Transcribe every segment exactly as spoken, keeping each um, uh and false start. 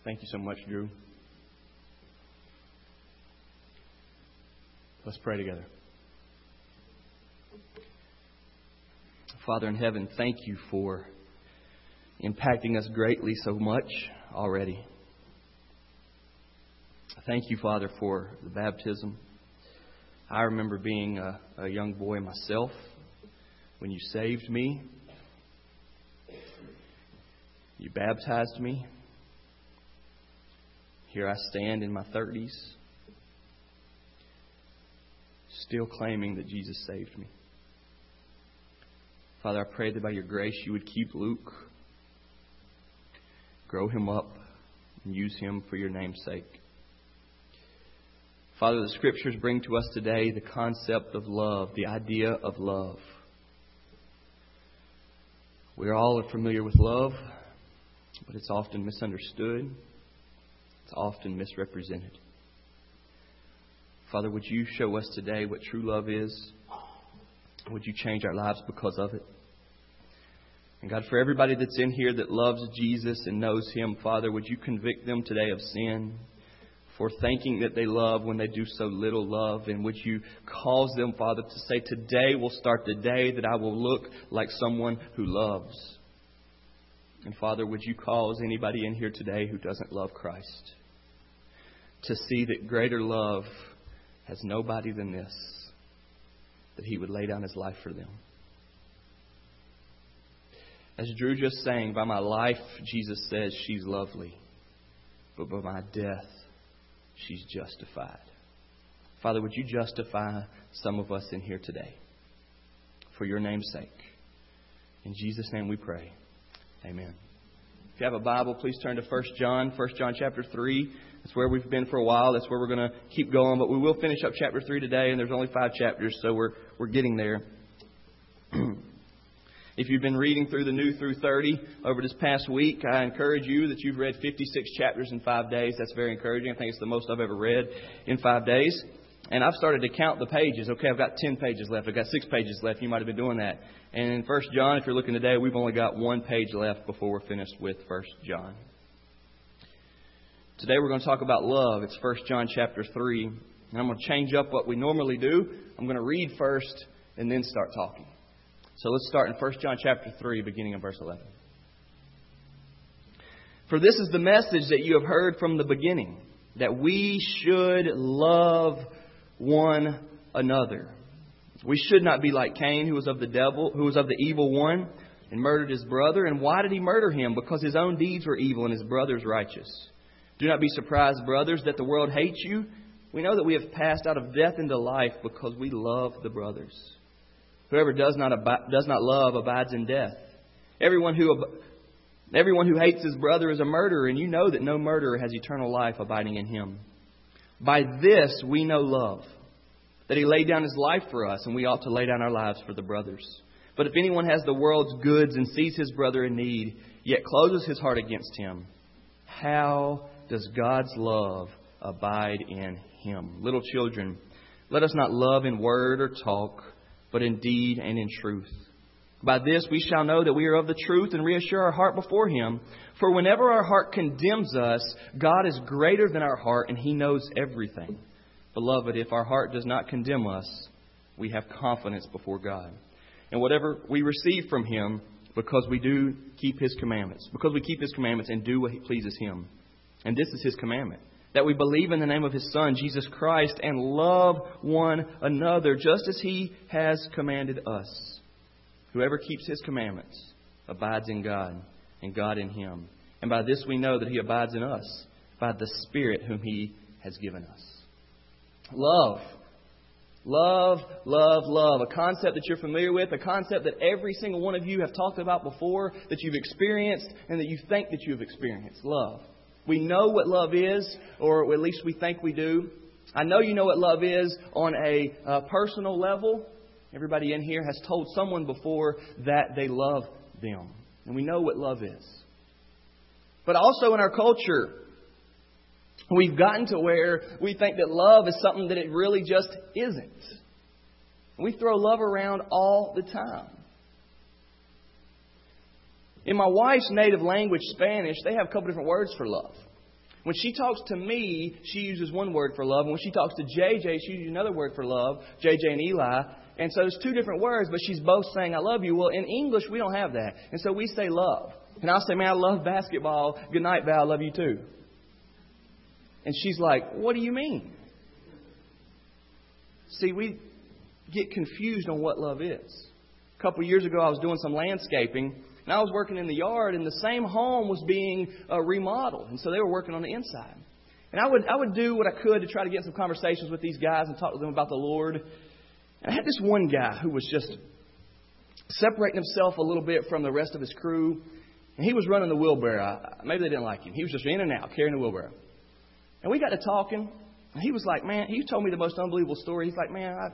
Thank you so much, Drew. Let's pray together. Father in heaven, thank you for impacting us greatly so much already. Thank you, Father, for the baptism. I remember being a, a young boy myself when you saved me. You baptized me. Here I stand in my thirties, still claiming that Jesus saved me. Father, I pray that by your grace you would keep Luke, grow him up, and use him for your name's sake. Father, the Scriptures bring to us today the concept of love, the idea of love. We're all familiar with love, but it's often misunderstood. It's often misrepresented. Father, would you show us today what true love is? Would you change our lives because of it? And God, for everybody that's in here that loves Jesus and knows Him, Father, would you convict them today of sin, for thinking that they love when they do so little love? And would you cause them, Father, to say, today will start the day that I will look like someone who loves. And Father, would you cause anybody in here today who doesn't love Christ to see that greater love has nobody than this, that He would lay down His life for them. As Drew just sang, by my life, Jesus says she's lovely, but by my death, she's justified. Father, would you justify some of us in here today for your name's sake? In Jesus' name we pray. Amen. If you have a Bible, please turn to First John, First John chapter three. That's where we've been for a while. That's where we're going to keep going. But we will finish up chapter three today, and there's only five chapters, so we're we're getting there. If you've been reading through the New through thirty over this past week, I encourage you that you've read fifty-six chapters in five days. That's very encouraging. I think it's the most I've ever read in five days. And I've started to count the pages. Okay, I've got ten pages left. I've got six pages left. You might have been doing that. And in First John, if you're looking today, we've only got one page left before we're finished with First John. Today we're going to talk about love. It's First John chapter three. And I'm going to change up what we normally do. I'm going to read first and then start talking. So let's start in First John chapter three, beginning in verse eleven. For this is the message that you have heard from the beginning, that we should love one another. We should not be like Cain, who was of the devil, who was of the evil one, and murdered his brother. And why did he murder him? Because his own deeds were evil and his brother's righteous. Do not be surprised, brothers, that the world hates you. We know that we have passed out of death into life because we love the brothers. Whoever does not ab- does not love abides in death. Everyone who ab- everyone who hates his brother is a murderer, and you know that no murderer has eternal life abiding in him. By this we know love, that He laid down His life for us, and we ought to lay down our lives for the brothers. But if anyone has the world's goods and sees his brother in need, yet closes his heart against him, how does God's love abide in him? Little children, let us not love in word or talk, but in deed and in truth. By this we shall know that we are of the truth and reassure our heart before Him. For whenever our heart condemns us, God is greater than our heart, and He knows everything. Beloved, if our heart does not condemn us, we have confidence before God. And whatever we receive from Him, because we do keep His commandments, because we keep His commandments and do what pleases Him. And this is His commandment, that we believe in the name of His Son, Jesus Christ, and love one another, just as He has commanded us. Whoever keeps His commandments abides in God, and God in him. And by this we know that He abides in us, by the Spirit whom He has given us. Love. Love, love, love. A concept that you're familiar with, a concept that every single one of you have talked about before, that you've experienced, and that you think that you've experienced. Love. We know what love is, or at least we think we do. I know you know what love is on a uh, personal level. Everybody in here has told someone before that they love them. And we know what love is. But also in our culture, we've gotten to where we think that love is something that it really just isn't. We throw love around all the time. In my wife's native language, Spanish, they have a couple different words for love. When she talks to me, she uses one word for love. And when she talks to J J, she uses another word for love, J J and Eli. And so there's two different words, but she's both saying, I love you. Well, in English, we don't have that. And so we say love. And I'll say, man, I love basketball. Good night, Val. I love you too. And she's like, what do you mean? See, we get confused on what love is. A couple of years ago, I was doing some landscaping. And I was working in the yard, and the same home was being uh, remodeled. And so they were working on the inside. And I would I would do what I could to try to get some conversations with these guys and talk to them about the Lord. And I had this one guy who was just separating himself a little bit from the rest of his crew. And he was running the wheelbarrow. Maybe they didn't like him. He was just in and out, carrying the wheelbarrow. And we got to talking. And he was like, man, he told me the most unbelievable story. He's like, man, I,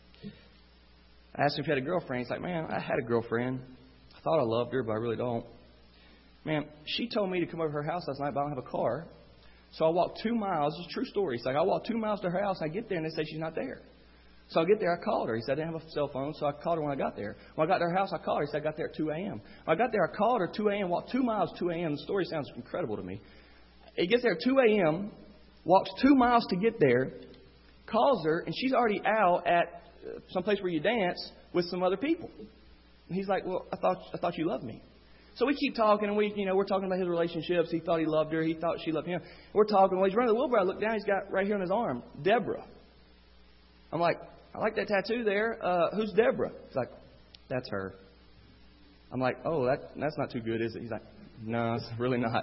I asked him if he had a girlfriend. He's like, man, I had a girlfriend. I thought I loved her, but I really don't. Man, she told me to come over to her house last night, but I don't have a car. So I walked two miles. It's a true story. He's like, I walked two miles to her house, and I get there, and they say she's not there. So I get there, I called her. He said, I didn't have a cell phone, so I called her when I got there. When I got to her house, I called her. He said, I got there at two a.m. When I got there, I called her at two a.m., walked two miles at two a.m. The story sounds incredible to me. He gets there at two a.m., walks two miles to get there, calls her, and she's already out at someplace where you dance with some other people. And he's like, well, I thought I thought you loved me. So we keep talking, and we, you know, we're talking about his relationships. He thought he loved her. He thought she loved him. We're talking. Well, he's running the wheelbarrow. I look down. He's got right here on his arm, Deborah. I'm like, I like that tattoo there. Uh, who's Deborah? He's like, that's her. I'm like, oh, that that's not too good, is it? He's like, no, it's really not.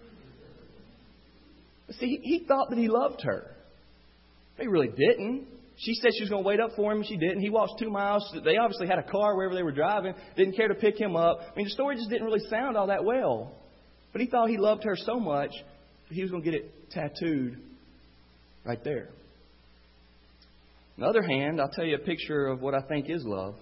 See, he, he thought that he loved her. But he really didn't. She said she was going to wait up for him, and she didn't. He walked two miles. They obviously had a car wherever they were driving. Didn't care to pick him up. I mean, the story just didn't really sound all that well. But he thought he loved her so much that he was going to get it tattooed right there. On the other hand, I'll tell you a picture of what I think is love.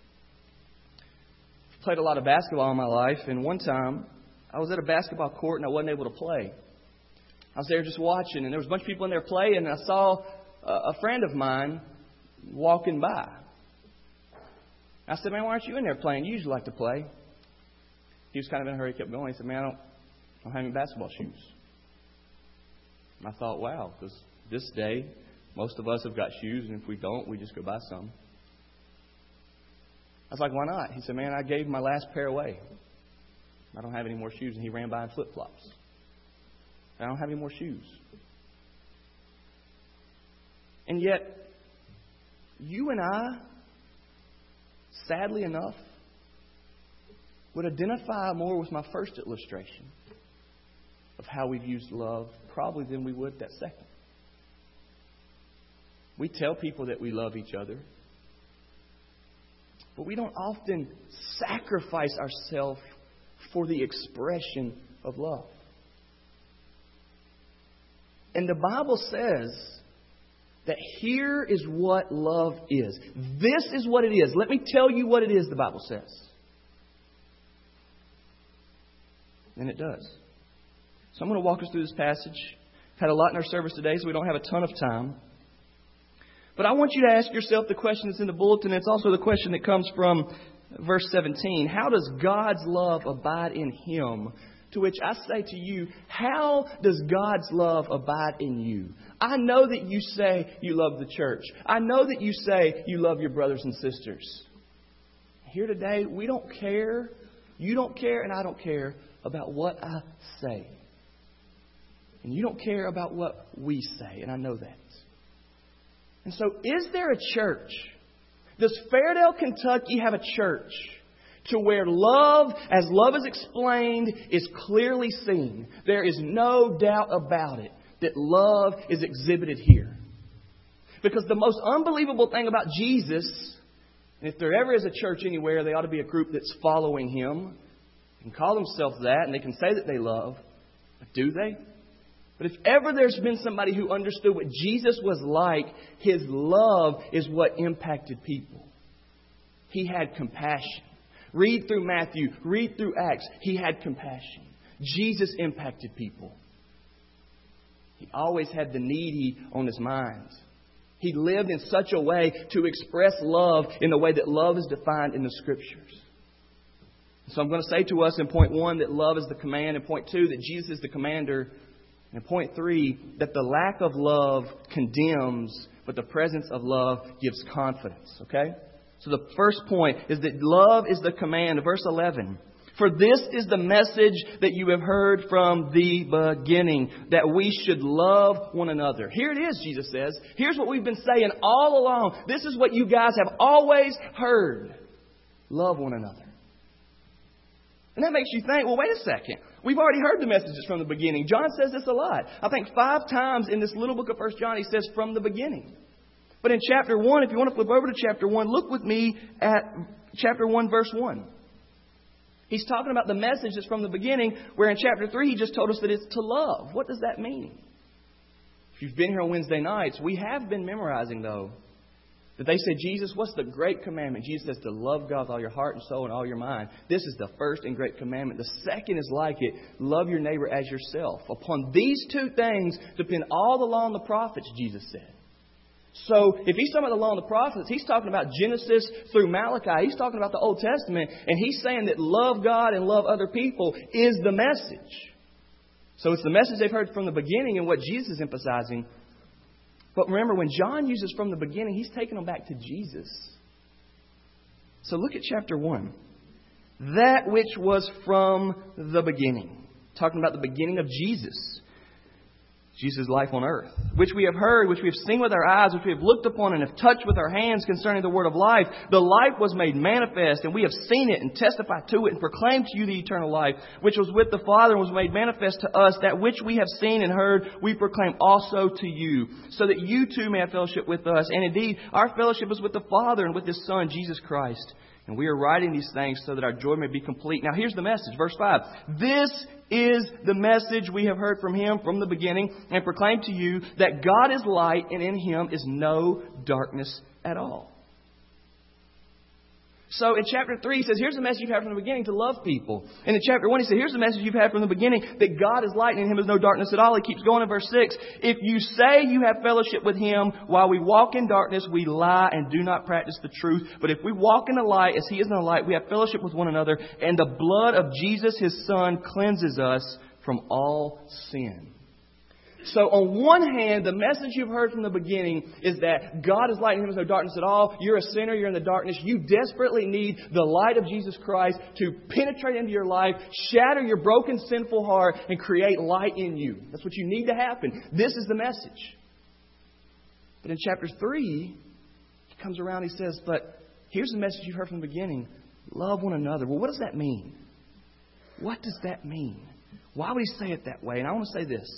I've played a lot of basketball in my life, and one time I was at a basketball court and I wasn't able to play. I was there just watching, and there was a bunch of people in there playing, and I saw a friend of mine walking by. I said, man, why aren't you in there playing? You usually like to play. He was kind of in a hurry. He kept going. He said, man, I don't, I don't have any basketball shoes. And I thought, wow, because this day, most of us have got shoes, and if we don't, we just go buy some. I was like, why not? He said, man, I gave my last pair away. I don't have any more shoes. And he ran by in flip-flops. I don't have any more shoes. And yet, you and I, sadly enough, would identify more with my first illustration of how we've used love probably than we would that second. We tell people that we love each other, but we don't often sacrifice ourselves for the expression of love. And the Bible says that here is what love is. This is what it is. Let me tell you what it is, the Bible says. And it does. So I'm going to walk us through this passage. I've had a lot in our service today, so we don't have a ton of time. But I want you to ask yourself the question that's in the bulletin. It's also the question that comes from verse seventeen. How does God's love abide in Him? To which I say to you, how does God's love abide in you? I know that you say you love the church. I know that you say you love your brothers and sisters. Here today, we don't care. You don't care, and I don't care about what I say. And you don't care about what we say, and I know that. And so, is there a church? Does Fairdale, Kentucky have a church to where love, as love is explained, is clearly seen? There is no doubt about it that love is exhibited here. Because the most unbelievable thing about Jesus, and if there ever is a church anywhere, they ought to be a group that's following Him and call themselves that, and they can say that they love. But do they? But if ever there's been somebody who understood what Jesus was like, His love is what impacted people. He had compassion. Read through Matthew, read through Acts. He had compassion. Jesus impacted people. He always had the needy on His mind. He lived in such a way to express love in the way that love is defined in the Scriptures. So I'm going to say to us in point one that love is the command, and point two that Jesus is the commander. And point three, that the lack of love condemns, but the presence of love gives confidence. Okay? So the first point is that love is the command. Verse eleven. For this is the message that you have heard from the beginning, that we should love one another. Here it is, Jesus says. Here's what we've been saying all along. This is what you guys have always heard. Love one another. And that makes you think, well, wait a second. We've already heard the messages from the beginning. John says this a lot. I think five times in this little book of First John, he says from the beginning. But in chapter one, if you want to flip over to chapter one, look with me at chapter one, verse one. He's talking about the message that's from the beginning, where in chapter three, he just told us that it's to love. What does that mean? If you've been here on Wednesday nights, we have been memorizing, though, that they said, Jesus, what's the great commandment? Jesus says to love God with all your heart and soul and all your mind. This is the first and great commandment. The second is like it. Love your neighbor as yourself. Upon these two things depend all the law and the prophets, Jesus said. So if he's talking about the law and the prophets, he's talking about Genesis through Malachi. He's talking about the Old Testament. And he's saying that love God and love other people is the message. So it's the message they've heard from the beginning and what Jesus is emphasizing. But remember, when John uses from the beginning, he's taking them back to Jesus. So look at chapter one. That which was from the beginning. Talking about the beginning of Jesus. Jesus' life on earth. Which we have heard, which we have seen with our eyes, which we have looked upon and have touched with our hands concerning the word of life. The life was made manifest, and we have seen it and testified to it and proclaimed to you the eternal life, which was with the Father and was made manifest to us. That which we have seen and heard, we proclaim also to you, so that you too may have fellowship with us. And indeed, our fellowship is with the Father and with His Son, Jesus Christ. And we are writing these things so that our joy may be complete. Now here's the message, verse five. This is the message we have heard from Him from the beginning and proclaimed to you, that God is light and in Him is no darkness at all. So in chapter three, he says, here's the message you've had from the beginning, to love people. And in chapter one, he said, here's the message you've had from the beginning, that God is light and in Him is no darkness at all. He keeps going in verse six. If you say you have fellowship with Him while we walk in darkness, we lie and do not practice the truth. But if we walk in the light as He is in the light, we have fellowship with one another. And the blood of Jesus, His Son, cleanses us from all sin. So on one hand, the message you've heard from the beginning is that God is light and in Him is no darkness at all. You're a sinner. You're in the darkness. You desperately need the light of Jesus Christ to penetrate into your life, shatter your broken, sinful heart, and create light in you. That's what you need to happen. This is the message. But in chapter three, he comes around and he says, but here's the message you've heard from the beginning. Love one another. Well, what does that mean? What does that mean? Why would he say it that way? And I want to say this.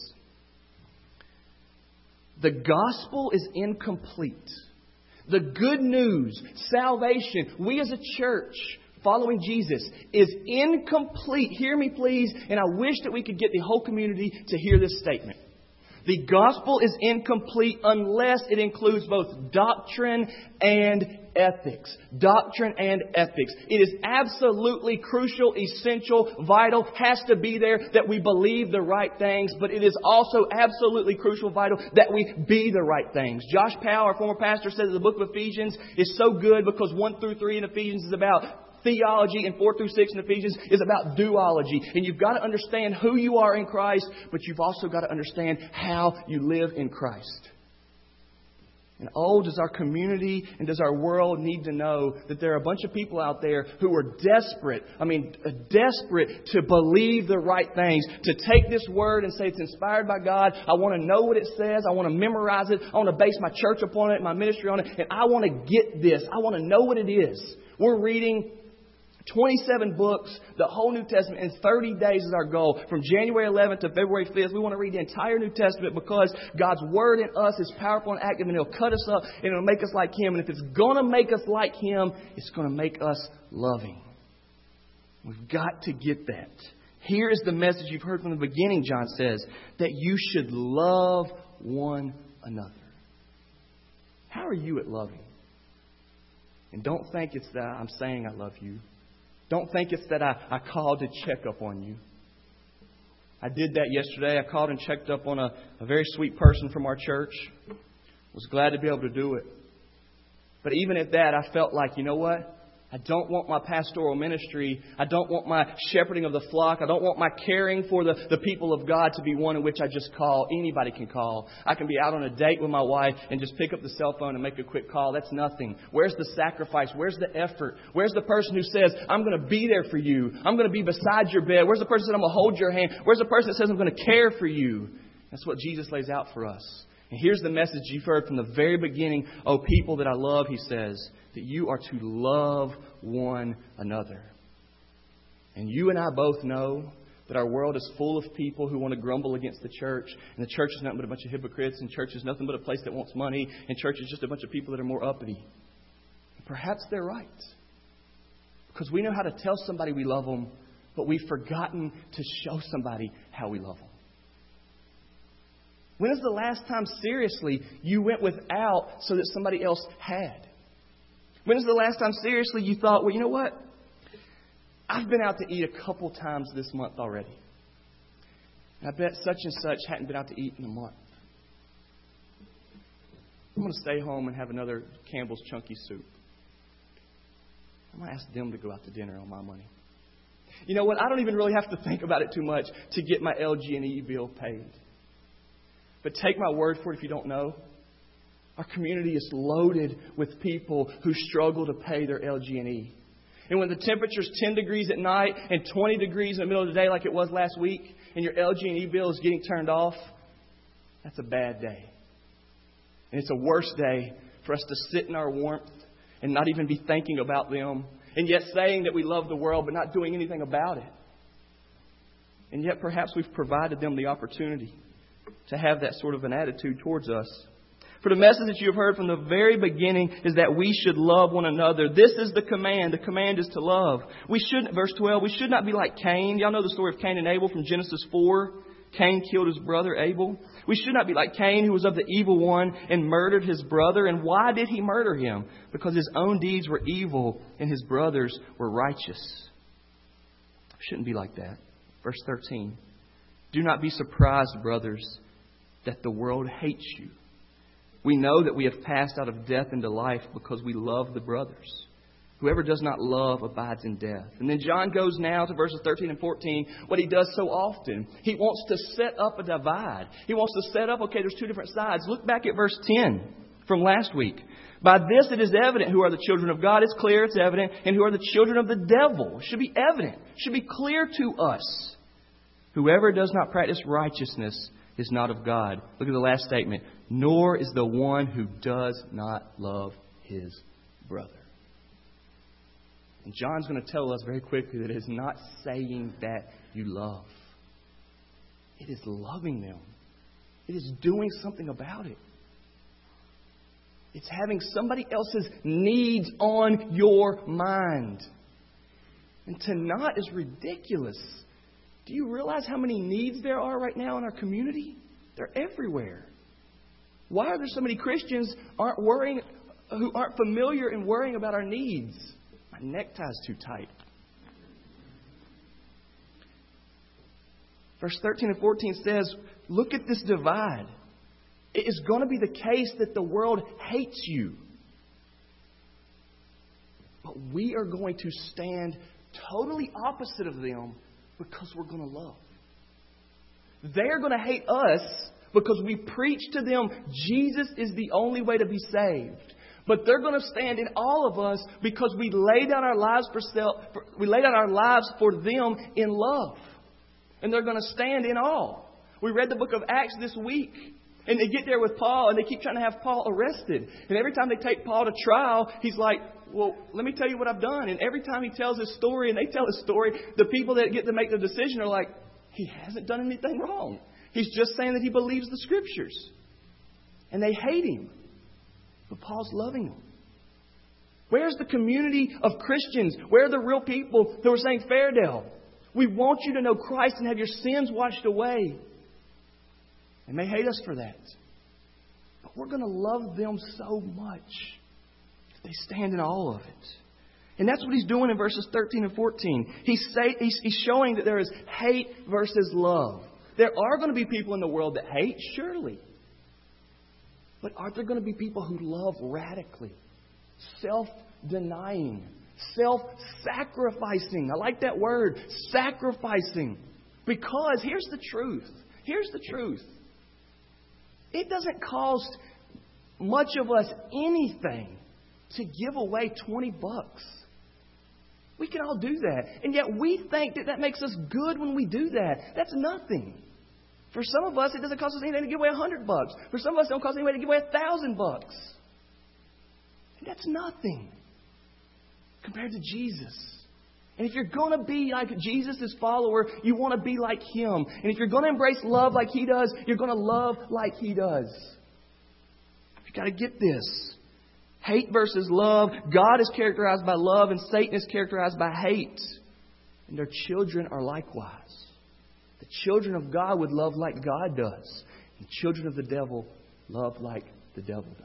The gospel is incomplete. The good news, salvation, we as a church following Jesus is incomplete. Hear me, please. And I wish that we could get the whole community to hear this statement. The gospel is incomplete unless it includes both doctrine and ethics. Doctrine and ethics. It is absolutely crucial, essential, vital, has to be there that we believe the right things, but it is also absolutely crucial, vital that we be the right things. Josh Powell, our former pastor, says the book of Ephesians is so good because one through three in Ephesians is about theology and four through six in Ephesians is about duology. And you've got to understand who you are in Christ, but you've also got to understand how you live in Christ. And oh, does our community and does our world need to know that there are a bunch of people out there who are desperate, I mean, desperate to believe the right things, to take this word and say it's inspired by God. I want to know what it says. I want to memorize it. I want to base my church upon it, my ministry on it. And I want to get this. I want to know what it is. We're reading twenty-seven books, the whole New Testament in thirty days is our goal. From January eleventh to February fifth, we want to read the entire New Testament because God's Word in us is powerful and active, and it'll cut us up and it'll make us like Him. And if it's going to make us like Him, it's going to make us loving. We've got to get that. Here is the message you've heard from the beginning, John says, that you should love one another. How are you at loving? And don't think it's that I'm saying I love you. Don't think it's that I, I called to check up on you. I did that yesterday. I called and checked up on a, a very sweet person from our church. Was glad to be able to do it. But even at that, I felt like, you know what? I don't want my pastoral ministry. I don't want my shepherding of the flock. I don't want my caring for the, the people of God to be one in which I just call. Anybody can call. I can be out on a date with my wife and just pick up the cell phone and make a quick call. That's nothing. Where's the sacrifice? Where's the effort? Where's the person who says, I'm going to be there for you. I'm going to be beside your bed. Where's the person that says, I'm going to hold your hand? Where's the person that says, I'm going to care for you? That's what Jesus lays out for us. And here's the message you've heard from the very beginning. Oh, people that I love, He says, that you are to love one another. And you and I both know that our world is full of people who want to grumble against the church. And the church is nothing but a bunch of hypocrites. And church is nothing but a place that wants money. And church is just a bunch of people that are more uppity. Perhaps they're right. Because we know how to tell somebody we love them, but we've forgotten to show somebody how we love them. When is the last time, seriously, you went without so that somebody else had? When is the last time, seriously, you thought, well, you know what? I've been out to eat a couple times this month already. And I bet such and such hadn't been out to eat in a month. I'm going to stay home and have another Campbell's Chunky Soup. I'm going to ask them to go out to dinner on my money. You know what? I don't even really have to think about it too much to get my L G and E bill paid. But take my word for it if you don't know. Our community is loaded with people who struggle to pay their L G and E. And when the temperature's ten degrees at night and twenty degrees in the middle of the day like it was last week, and your L G and E bill is getting turned off, that's a bad day. And it's a worse day for us to sit in our warmth and not even be thinking about them, and yet saying that we love the world but not doing anything about it. And yet perhaps we've provided them the opportunity to have that sort of an attitude towards us. For the message that you have heard from the very beginning is that we should love one another. This is the command. The command is to love. We shouldn't, verse twelve, we should not be like Cain. Y'all know the story of Cain and Abel from Genesis four. Cain killed his brother Abel. We should not be like Cain, who was of the evil one and murdered his brother. And why did he murder him? Because his own deeds were evil and his brothers were righteous. We shouldn't be like that. Verse thirteen. Do not be surprised, brothers, that the world hates you. We know that we have passed out of death into life because we love the brothers. Whoever does not love abides in death. And then John goes now to verses thirteen and fourteen, what he does so often. He wants to set up a divide. He wants to set up, okay, there's two different sides. Look back at verse ten from last week. By this it is evident who are the children of God. It's clear, it's evident. And who are the children of the devil. It should be evident. It should be clear to us. Whoever does not practice righteousness is not of God. Look at the last statement. Nor is the one who does not love his brother. And John's going to tell us very quickly that it is not saying that you love. It is loving them. It is doing something about it. It's having somebody else's needs on your mind. And to not is ridiculous. Do you realize how many needs there are right now in our community? They're everywhere. Why are there so many Christians aren't worrying, who aren't familiar in worrying about our needs? My necktie's too tight. Verse thirteen and fourteen says, look at this divide. It is going to be the case that the world hates you. But we are going to stand totally opposite of them because we're going to love. They're going to hate us because we preach to them Jesus is the only way to be saved. But they're going to stand in all of us because we lay down our lives for self, for, we lay down our lives for them in love. And they're going to stand in awe. We read the book of Acts this week. And they get there with Paul and they keep trying to have Paul arrested. And every time they take Paul to trial, he's like, well, let me tell you what I've done. And every time he tells his story and they tell his story, the people that get to make the decision are like, he hasn't done anything wrong. He's just saying that he believes the Scriptures. And they hate him. But Paul's loving them. Where's the community of Christians? Where are the real people who are saying, Fairdale, we want you to know Christ and have your sins washed away. And they hate us for that. But we're going to love them so much if they stand in all of it. And that's what he's doing in verses thirteen and fourteen. He's, say, he's, he's showing that there is hate versus love. There are going to be people in the world that hate, surely. But aren't there going to be people who love radically, self-denying, Self-sacrificing. I like that word. Sacrificing. Because here's the truth. Here's the truth. It doesn't cost much of us anything to give away twenty bucks. We can all do that. And yet we think that that makes us good when we do that. That's nothing. For some of us, it doesn't cost us anything to give away a hundred bucks. For some of us, it don't cost anything to give away a thousand bucks. That's nothing compared to Jesus. And if you're going to be like Jesus' follower, you want to be like Him. And if you're going to embrace love like He does, you're going to love like He does. You've got to get this. Hate versus love. God is characterized by love and Satan is characterized by hate. And their children are likewise. The children of God would love like God does. And the children of the devil love like the devil does.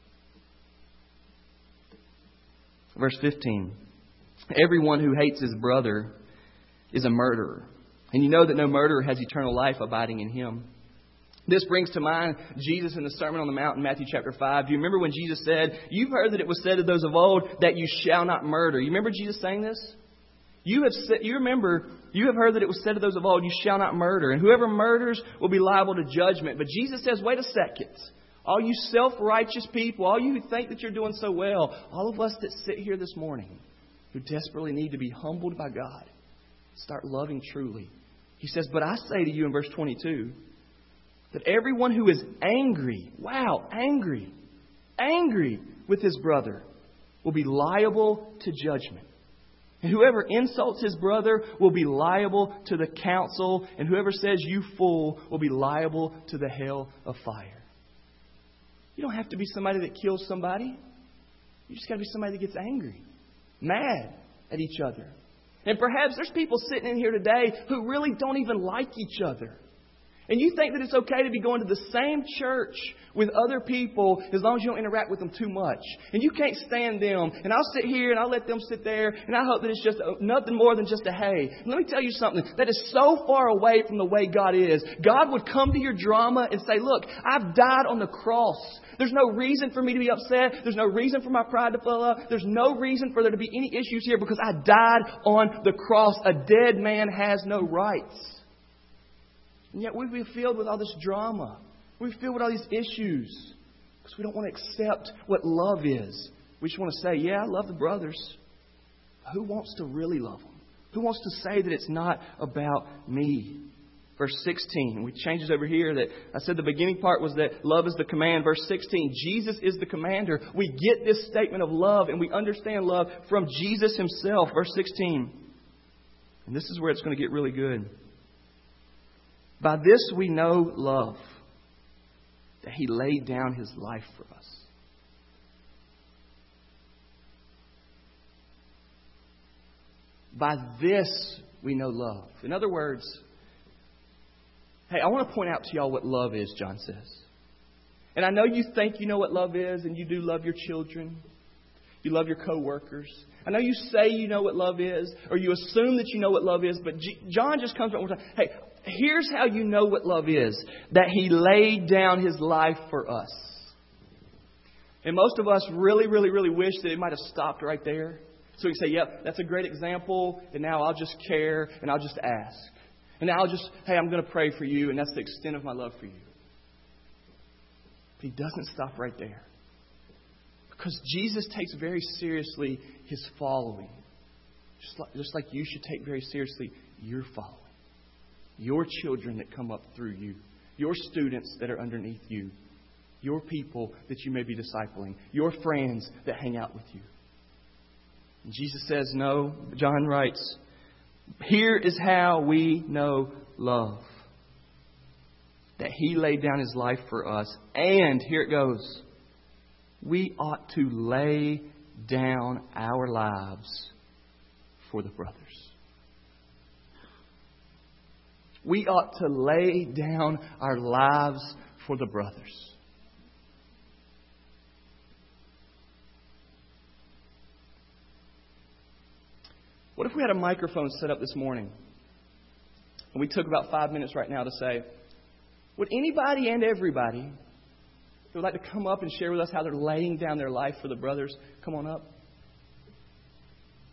Verse fifteen. Everyone who hates his brother is a murderer. And you know that no murderer has eternal life abiding in him. This brings to mind Jesus in the Sermon on the Mount in Matthew chapter five. Do you remember when Jesus said, you've heard that it was said to those of old that you shall not murder. You remember Jesus saying this? You have said, you remember, you have heard that it was said to those of old, you shall not murder. And whoever murders will be liable to judgment. But Jesus says, wait a second. All you self-righteous people, all you who think that you're doing so well, all of us that sit here this morning who desperately need to be humbled by God, start loving truly. He says, but I say to you in verse twenty-two, that everyone who is angry, wow, angry, angry with his brother will be liable to judgment. And whoever insults his brother will be liable to the council. And whoever says you fool will be liable to the hell of fire. You don't have to be somebody that kills somebody. You just got to be somebody that gets angry, mad at each other. And perhaps there's people sitting in here today who really don't even like each other. And you think that it's okay to be going to the same church with other people as long as you don't interact with them too much. And you can't stand them. And I'll sit here and I'll let them sit there. And I hope that it's just nothing more than just a hey. And let me tell you something. That is so far away from the way God is. God would come to your drama and say, look, I've died on the cross. There's no reason for me to be upset. There's no reason for my pride to fall up. There's no reason for there to be any issues here because I died on the cross. A dead man has no rights. And yet we've been filled with all this drama. We're filled with all these issues because we don't want to accept what love is. We just want to say, yeah, I love the brothers. Who wants to really love them? Who wants to say that it's not about me? Verse sixteen, we changes over here that I said the beginning part was that love is the command. Verse sixteen, Jesus is the commander. We get this statement of love and we understand love from Jesus Himself. Verse sixteen, and this is where it's going to get really good. By this we know love, that He laid down His life for us. By this we know love. In other words, hey, I want to point out to y'all what love is, John says. And I know you think you know what love is, and you do love your children. You love your co-workers. I know you say you know what love is, or you assume that you know what love is, but G- John just comes up one time. Hey, here's how you know what love is. That He laid down His life for us. And most of us really, really, really wish that it might have stopped right there. So we can say, yep, that's a great example, and now I'll just care, and I'll just ask. And now I'll just, hey, I'm going to pray for you, and that's the extent of my love for you. But He doesn't stop right there. Because Jesus takes very seriously His following. Just like, just like you should take very seriously your following. Your children that come up through you. Your students that are underneath you. Your people that you may be discipling. Your friends that hang out with you. And Jesus says, no, John writes, here is how we know love. That He laid down His life for us. And, here it goes, we ought to lay down our lives for the brothers. We ought to lay down our lives for the brothers. What if we had a microphone set up this morning and we took about five minutes right now to say, would anybody and everybody who would like to come up and share with us how they're laying down their life for the brothers, come on up?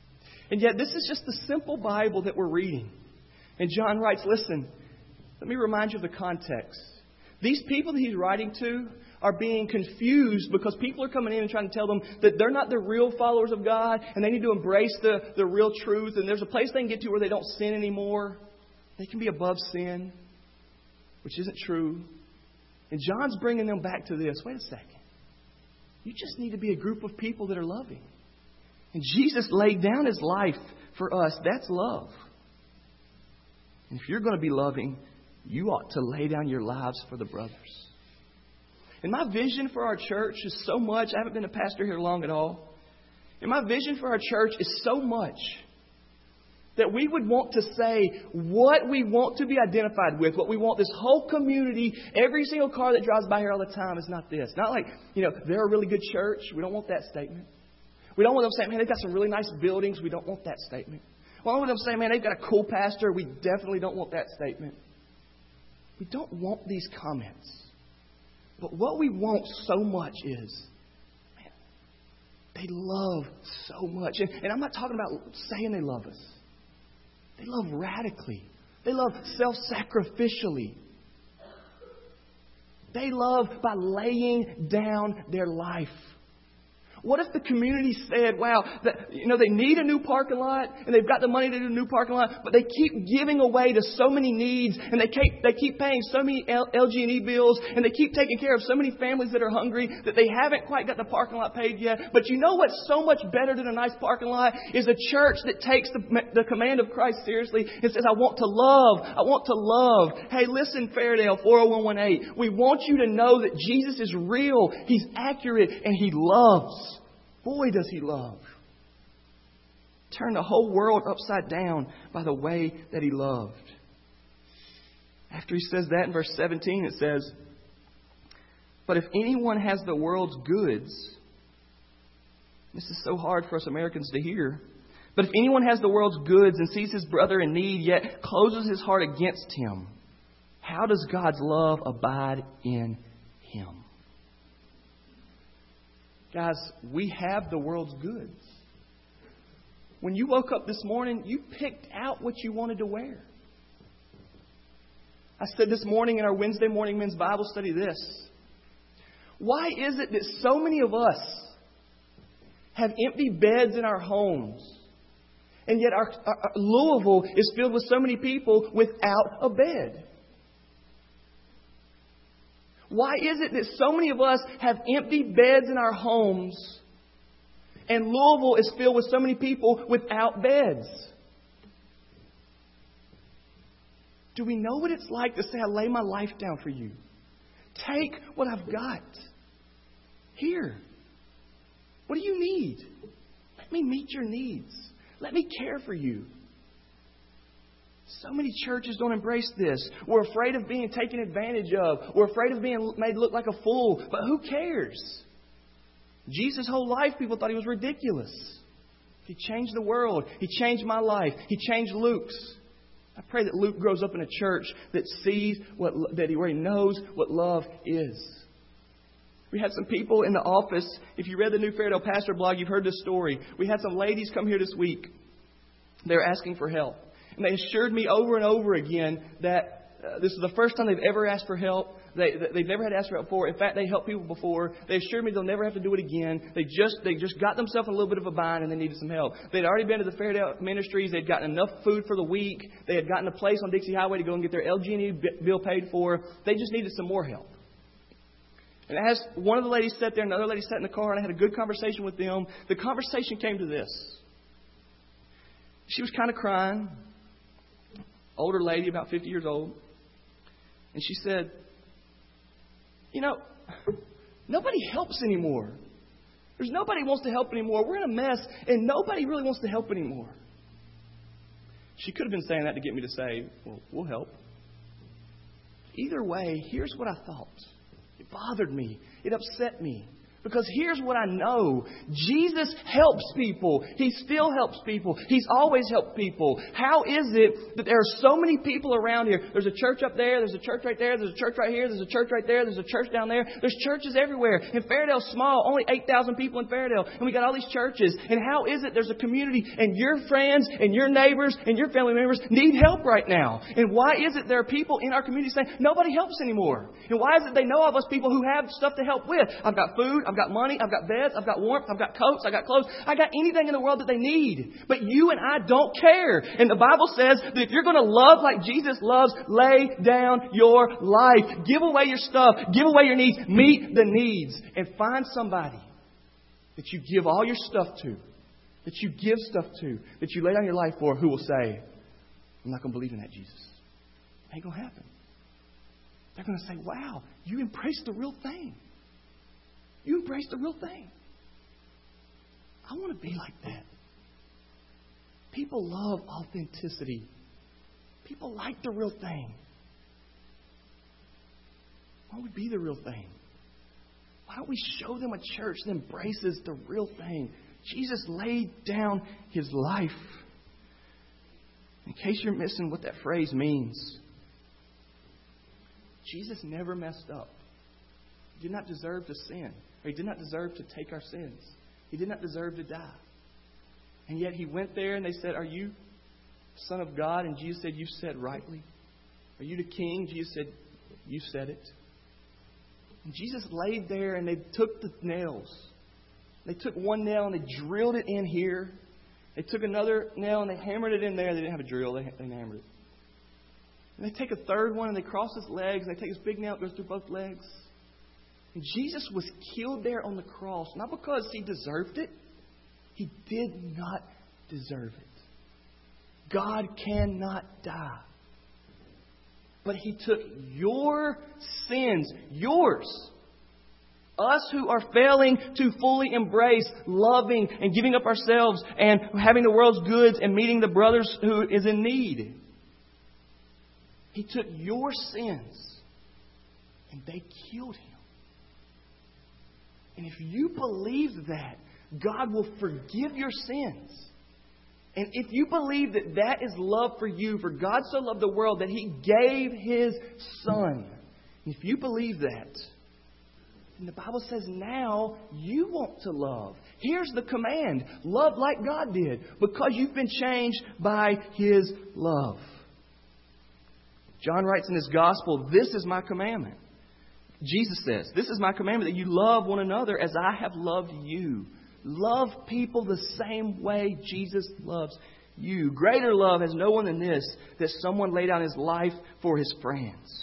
And yet this is just the simple Bible that we're reading. And John writes, listen, let me remind you of the context. These people that he's writing to are being confused because people are coming in and trying to tell them that they're not the real followers of God and they need to embrace the, the real truth. And there's a place they can get to where they don't sin anymore. They can be above sin, which isn't true. And John's bringing them back to this. Wait a second. You just need to be a group of people that are loving. And Jesus laid down His life for us. That's love. And if you're going to be loving, you ought to lay down your lives for the brothers. And my vision for our church is so much. I haven't been a pastor here long at all. And my vision for our church is so much that we would want to say what we want to be identified with, what we want this whole community, every single car that drives by here all the time is not this. Not like, you know, they're a really good church. We don't want that statement. We don't want them saying, man, they've got some really nice buildings. We don't want that statement. We don't want them saying, man, they've got a cool pastor. We definitely don't want that statement. We don't want these comments. But what we want so much is, man, they love so much. And, and I'm not talking about saying they love us. They love radically. They love self-sacrificially. They love by laying down their life. What if the community said, wow, that, you know, they need a new parking lot and they've got the money to do a new parking lot, but they keep giving away to so many needs and they keep, they keep paying so many L G and E bills and they keep taking care of so many families that are hungry that they haven't quite got the parking lot paid yet. But you know what's so much better than a nice parking lot is a church that takes the, the command of Christ seriously and says, I want to love. I want to love. Hey, listen, Fairdale four oh one one eight. We want you to know that Jesus is real. He's accurate and He loves. Boy, does He love. Turn the whole world upside down by the way that He loved. After He says that in verse seventeen, it says, but if anyone has the world's goods, this is so hard for us Americans to hear, but if anyone has the world's goods and sees his brother in need, yet closes his heart against him, how does God's love abide in him? Guys, we have the world's goods. When you woke up this morning, you picked out what you wanted to wear. I said this morning in our Wednesday morning men's Bible study this. Why is it that so many of us have empty beds in our homes, and yet our, our, our Louisville is filled with so many people without a bed? Why is it that so many of us have empty beds in our homes and Louisville is filled with so many people without beds? Do we know what it's like to say, I lay my life down for you? Take what I've got. Here. What do you need? Let me meet your needs. Let me care for you. So many churches don't embrace this. We're afraid of being taken advantage of. We're afraid of being made look like a fool. But who cares? Jesus' whole life, people thought He was ridiculous. He changed the world. He changed my life. He changed Luke's. I pray that Luke grows up in a church that sees what that he, where he knows what love is. We had some people in the office. If you read the New Fairdale Pastor blog, you've heard this story. We had some ladies come here this week. They were asking for help. And they assured me over and over again that uh, this is the first time they've ever asked for help. They, they've never had to ask for help before. In fact, they helped people before. They assured me they'll never have to do it again. They just they just got themselves in a little bit of a bind and they needed some help. They'd already been to the Fairdale Ministries. They'd gotten enough food for the week. They had gotten a place on Dixie Highway to go and get their L G and E bill paid for. They just needed some more help. And as one of the ladies sat there, and another lady sat in the car, and I had a good conversation with them. The conversation came to this. She was kind of crying. Older lady, about fifty years old. And she said, you know, nobody helps anymore. There's nobody who wants to help anymore. We're in a mess, and nobody really wants to help anymore. She could have been saying that to get me to say, well, we'll help. Either way, here's what I thought. It bothered me. It upset me. Because here's what I know. Jesus helps people. He still helps people. He's always helped people. How is it that there are so many people around here? There's a church up there. There's a church right there. There's a church right here. There's a church right there. There's a church down there. There's churches everywhere. And Fairdale's small. Only eight thousand people in Fairdale. And we got all these churches. And how is it there's a community and your friends and your neighbors and your family members need help right now? And why is it there are people in our community saying, nobody helps anymore? And why is it they know of us people who have stuff to help with? I've got food. I've got money. I've got beds. I've got warmth. I've got coats. I've got clothes. I got anything in the world that they need. But you and I don't care. And the Bible says that if you're going to love like Jesus loves, lay down your life. Give away your stuff. Give away your needs. Meet the needs. And find somebody that you give all your stuff to. That you give stuff to. That you lay down your life for, who will say, I'm not going to believe in that, Jesus. It ain't going to happen. They're going to say, wow, you embraced the real thing. You embrace the real thing. I want to be like that. People love authenticity. People like the real thing. Why don't we be the real thing? Why don't we show them a church that embraces the real thing? Jesus laid down His life. In case you're missing what that phrase means, Jesus never messed up. He did not deserve to sin. Or He did not deserve to take our sins. He did not deserve to die. And yet He went there and they said, are you Son of God? And Jesus said, you said rightly. Are you the King? Jesus said, you said it. And Jesus laid there and they took the nails. They took one nail and they drilled it in here. They took another nail and they hammered it in there. They didn't have a drill. They, they hammered it. And they take a third one and they cross His legs. And they take this big nail that goes through both legs. And Jesus was killed there on the cross, not because He deserved it. He did not deserve it. God cannot die. But He took your sins, yours, us who are failing to fully embrace loving and giving up ourselves and having the world's goods and meeting the brothers who is in need. He took your sins and they killed Him. And if you believe that, God will forgive your sins. And if you believe that that is love for you, for God so loved the world that He gave His Son. If you believe that, then the Bible says now you want to love. Here's the command. Love like God did. Because you've been changed by His love. John writes in his gospel, this is my commandment. Jesus says, this is my commandment, that you love one another as I have loved you. Love people the same way Jesus loves you. Greater love has no one than this, that someone lay down his life for his friends.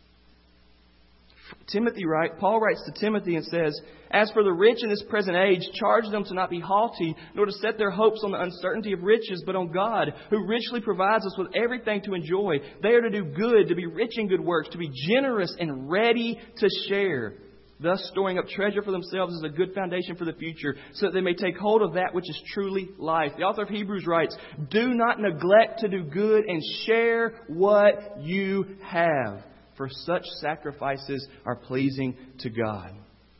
Timothy writes, Paul writes to Timothy and says, as for the rich in this present age, charge them to not be haughty, nor to set their hopes on the uncertainty of riches, but on God, who richly provides us with everything to enjoy. They are to do good, to be rich in good works, to be generous and ready to share, thus storing up treasure for themselves as a good foundation for the future, so that they may take hold of that which is truly life. The author of Hebrews writes, do not neglect to do good and share what you have, for such sacrifices are pleasing to God.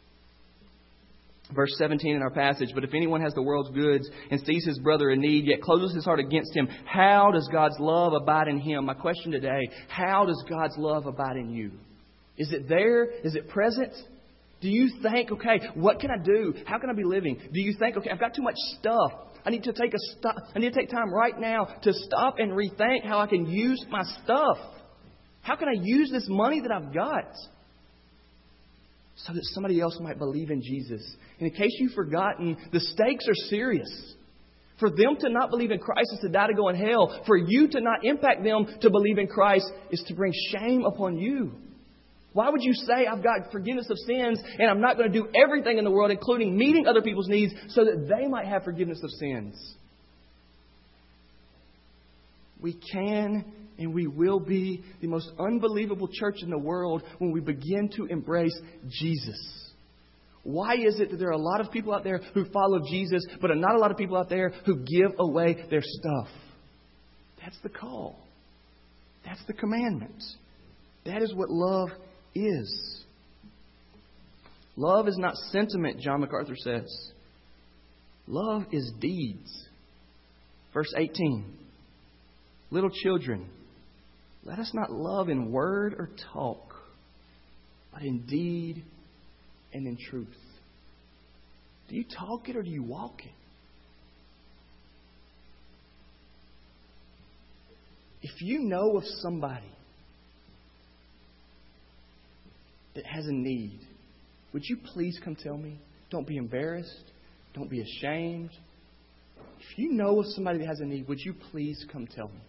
Verse seventeen in our passage, but if anyone has the world's goods and sees his brother in need, yet closes his heart against him, how does God's love abide in him? My question today, how does God's love abide in you? Is it there? Is it present? Do you think, okay, what can I do? How can I be living? Do you think, okay, I've got too much stuff. I need to take a stop. I need to take time right now to stop and rethink how I can use my stuff. How can I use this money that I've got so that somebody else might believe in Jesus? And in case you've forgotten, the stakes are serious. For them to not believe in Christ is to die to go in hell. For you to not impact them to believe in Christ is to bring shame upon you. Why would you say, I've got forgiveness of sins and I'm not going to do everything in the world, including meeting other people's needs, so that they might have forgiveness of sins? We can and we will be the most unbelievable church in the world when we begin to embrace Jesus. Why is it that there are a lot of people out there who follow Jesus, but are not a lot of people out there who give away their stuff? That's the call. That's the commandment. That is what love is. Love is not sentiment, John MacArthur says. Love is deeds. Verse eighteen. Little children, let us not love in word or talk, but in deed and in truth. Do you talk it or do you walk it? If you know of somebody that has a need, would you please come tell me? Don't be embarrassed. Don't be ashamed. If you know of somebody that has a need, would you please come tell me?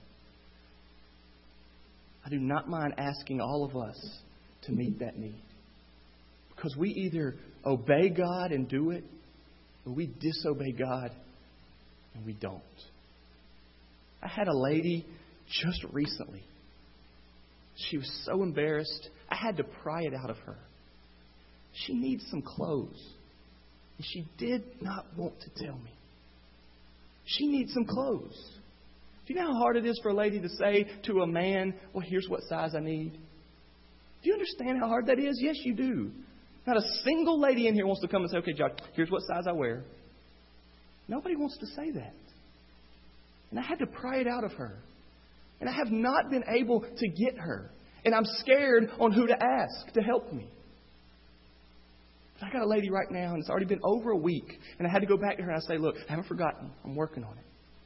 I do not mind asking all of us to meet that need. Because we either obey God and do it, or we disobey God and we don't. I had a lady just recently. She was so embarrassed, I had to pry it out of her. She needs some clothes. And she did not want to tell me. She needs some clothes. Do you know how hard it is for a lady to say to a man, well, here's what size I need? Do you understand how hard that is? Yes, you do. Not a single lady in here wants to come and say, okay, Josh, here's what size I wear. Nobody wants to say that. And I had to pry it out of her. And I have not been able to get her. And I'm scared on who to ask to help me. But I got a lady right now, and it's already been over a week. And I had to go back to her and I say, look, I haven't forgotten. I'm working on it.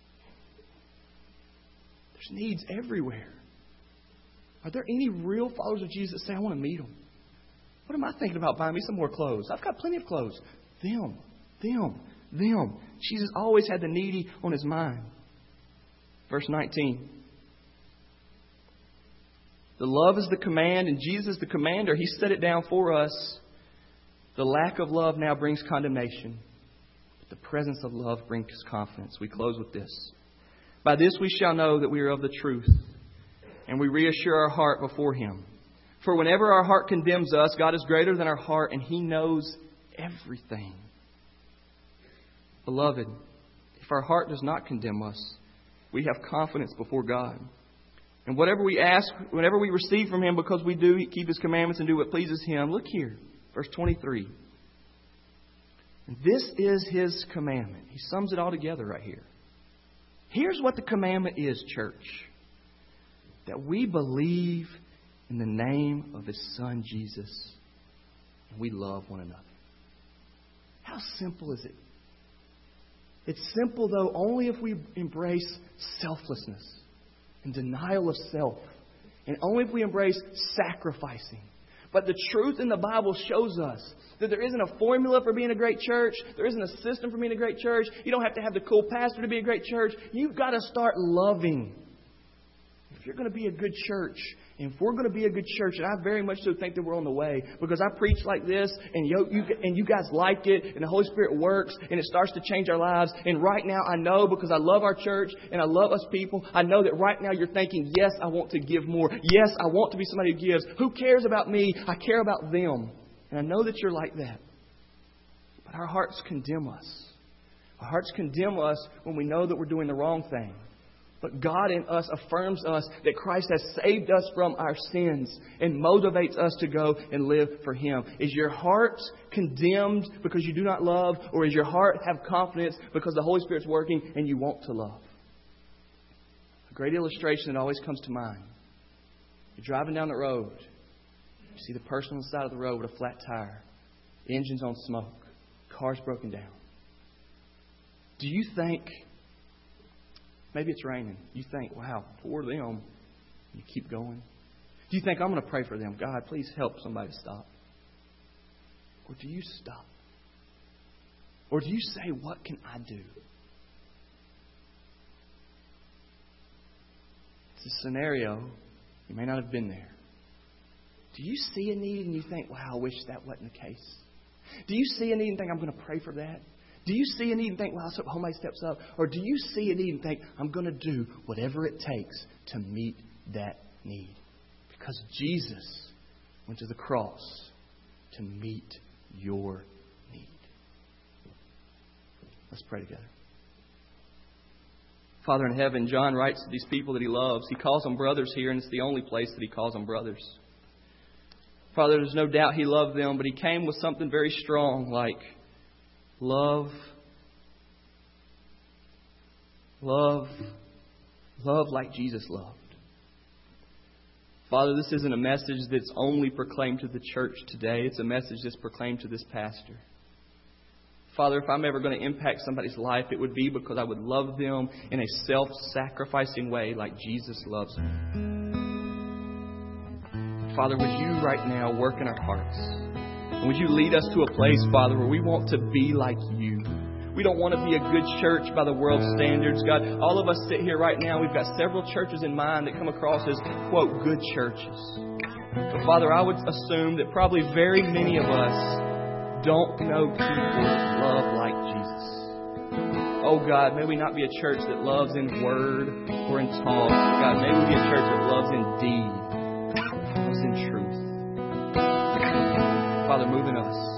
There's needs everywhere. Are there any real followers of Jesus that say, I want to meet them? What am I thinking about buying me some more clothes? I've got plenty of clothes. Them, them, them. Jesus always had the needy on His mind. Verse nineteen. The love is the command, and Jesus, the commander, He set it down for us. The lack of love now brings condemnation. But the presence of love brings confidence. We close with this. By this we shall know that we are of the truth, and we reassure our heart before Him. For whenever our heart condemns us, God is greater than our heart, and He knows everything. Beloved, if our heart does not condemn us, we have confidence before God. And whatever we ask, whenever we receive from Him, because we do keep His commandments and do what pleases Him. Look here, verse twenty-three. And this is His commandment. He sums it all together right here. Here's what the commandment is, church. That we believe in the name of His Son, Jesus, and we love one another. How simple is it? It's simple, though, only if we embrace selflessness and denial of self. And only if we embrace sacrificing. But the truth in the Bible shows us that there isn't a formula for being a great church. There isn't a system for being a great church. You don't have to have the cool pastor to be a great church. You've got to start loving. If you're going to be a good church, and if we're going to be a good church, and I very much so think that we're on the way, because I preach like this, and you, you and you guys like it, and the Holy Spirit works, and it starts to change our lives. And right now, I know, because I love our church, and I love us people, I know that right now you're thinking, yes, I want to give more. Yes, I want to be somebody who gives. Who cares about me? I care about them. And I know that you're like that. But our hearts condemn us. Our hearts condemn us when we know that we're doing the wrong thing. But God in us affirms us that Christ has saved us from our sins and motivates us to go and live for Him. Is your heart condemned because you do not love? Or is your heart have confidence because the Holy Spirit's working and you want to love? A great illustration that always comes to mind. You're driving down the road. You see the person on the side of the road with a flat tire. The engine's on smoke. Car's broken down. Do you think... Maybe it's raining. You think, wow, poor them. You keep going. Do you think, I'm going to pray for them? God, please help somebody stop. Or do you stop? Or do you say, what can I do? It's a scenario. You may not have been there. Do you see a need and you think, wow, I wish that wasn't the case? Do you see a need and think, I'm going to pray for that? Do you see a need and think, well, I hope somebody steps up? Or do you see a need and think, I'm going to do whatever it takes to meet that need? Because Jesus went to the cross to meet your need. Let's pray together. Father in heaven, John writes to these people that he loves. He calls them brothers here, and it's the only place that he calls them brothers. Father, there's no doubt He loved them, but He came with something very strong like love, love, love like Jesus loved. Father, this isn't a message that's only proclaimed to the church today. It's a message that's proclaimed to this pastor. Father, if I'm ever going to impact somebody's life, it would be because I would love them in a self-sacrificing way like Jesus loves them. Father, would you right now work in our hearts? And would you lead us to a place, Father, where we want to be like you? We don't want to be a good church by the world's standards. God, all of us sit here right now. We've got several churches in mind that come across as, quote, good churches. But Father, I would assume that probably very many of us don't know people that love like Jesus. Oh God, may we not be a church that loves in word or in talk. God, may we be a church that loves in deed, loves in truth. Father, move in us.